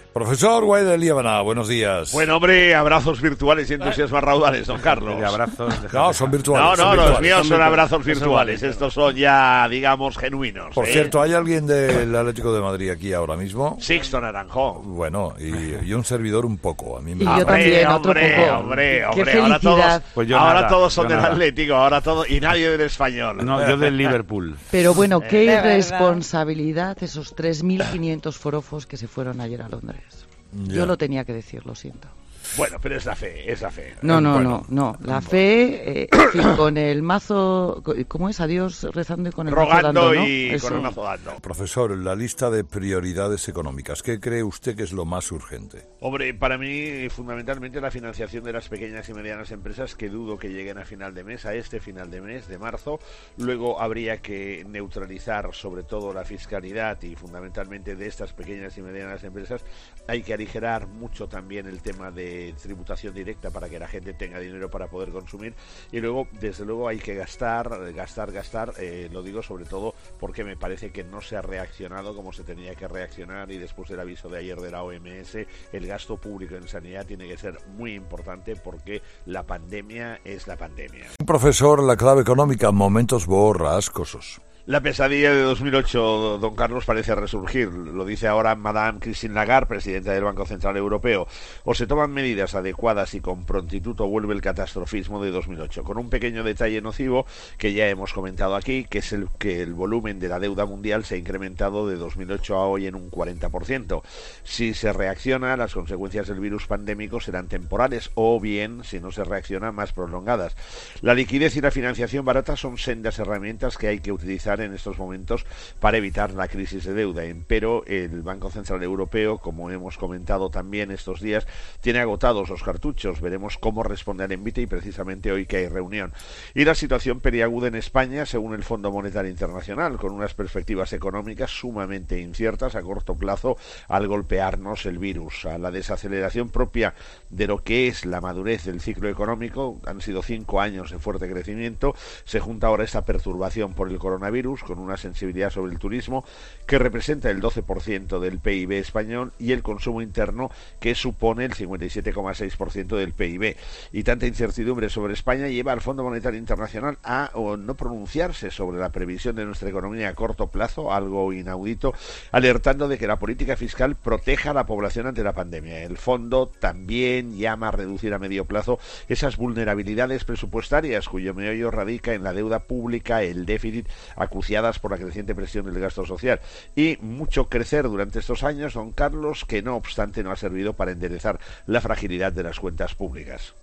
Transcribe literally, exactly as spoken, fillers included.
Profesor Guaidó Liébana, buenos días. Bueno, hombre, abrazos virtuales y entusiasmas raudales, don Carlos. De abrazos. No, son virtuales. No, no, son los virtuales. míos son, son abrazos virtuales. Estos son ya, digamos, genuinos. Por ¿eh? cierto, ¿hay alguien del Atlético de Madrid aquí ahora mismo? Sixto Naranjo. Bueno, y, y un servidor un poco. A mí me... Y yo Hombre, también, otro hombre, poco. hombre, Qué hombre, ahora todos, felicidad. Pues yo ahora nada, todos son yo del nada. Atlético, ahora todo y nadie del Español. No, yo del Liverpool. Pero bueno, qué De verdad. irresponsabilidad esos tres mil quinientos forofos que se fueron ayer a Londres. Ya. Yo lo tenía que decir, lo siento. Bueno, pero es la fe, es la fe. No, no, Bueno, no, no. La fe, eh, en fin, con el mazo, ¿cómo es? Adiós rezando y con el mazo Rogando dando, ¿no? y Eso. con el mazo dando. Profesor, la lista de prioridades económicas, ¿qué cree usted que es lo más urgente? Hombre, para mí, fundamentalmente la financiación de las pequeñas y medianas empresas, que dudo que lleguen a final de mes, a este final de mes, de marzo. Luego habría que neutralizar sobre todo la fiscalidad y fundamentalmente de estas pequeñas y medianas empresas. Hay que aligerar mucho también el tema de tributación directa para que la gente tenga dinero para poder consumir. Y luego, desde luego, hay que gastar, gastar, gastar. Eh, lo digo sobre todo porque me parece que no se ha reaccionado como se tenía que reaccionar, y después del aviso de ayer de la O M S, el gasto público en sanidad tiene que ser muy importante porque la pandemia es la pandemia. Profesor, la clave económica, momentos borrascosos. La pesadilla de dos mil ocho, don Carlos, parece resurgir. Lo dice ahora Madame Christine Lagarde, presidenta del Banco Central Europeo. O se toman medidas adecuadas y con prontitud o vuelve el catastrofismo de dos mil ocho. Con un pequeño detalle nocivo que ya hemos comentado aquí, que es el que el volumen de la deuda mundial se ha incrementado de dos mil ocho a hoy en un cuarenta por ciento. Si se reacciona, las consecuencias del virus pandémico serán temporales o bien, si no se reacciona, más prolongadas. La liquidez y la financiación barata son sendas herramientas que hay que utilizar en estos momentos para evitar la crisis de deuda. Pero el Banco Central Europeo, como hemos comentado también estos días, tiene agotados los cartuchos. Veremos cómo responde al envite y precisamente hoy que hay reunión. Y la situación periaguda en España, según el Fondo Monetario Internacional, con unas perspectivas económicas sumamente inciertas a corto plazo al golpearnos el virus. A la desaceleración propia de lo que es la madurez del ciclo económico, han sido cinco años de fuerte crecimiento, se junta ahora esta perturbación por el coronavirus, con una sensibilidad sobre el turismo que representa el doce por ciento del P I B español y el consumo interno que supone el cincuenta y siete coma seis por ciento del P I B. Y tanta incertidumbre sobre España lleva al Fondo Monetario Internacional a o no pronunciarse sobre la previsión de nuestra economía a corto plazo, algo inaudito, alertando de que la política fiscal proteja a la población ante la pandemia. El fondo también llama a reducir a medio plazo esas vulnerabilidades presupuestarias cuyo meollo radica en la deuda pública, el déficit, acuciadas por la creciente presión del gasto social, y mucho crecer durante estos años, don Carlos, que no obstante no ha servido para enderezar la fragilidad de las cuentas públicas.